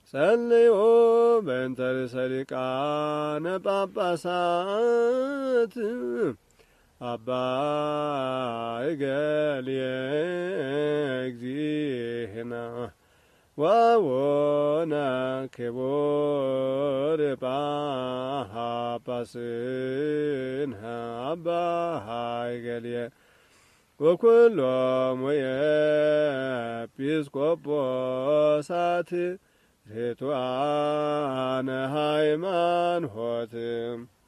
ጸልዮ በእንተ ርእሰ ሊቃነ ጳጳሳት አባ እገሌየ እግዚእነ ወአቡነ ክቡር ጳጳስነ አባ እገሌየ ወኩሎሙ ኤጲስቆጶሳት ርቱዓነ ሃይማኖት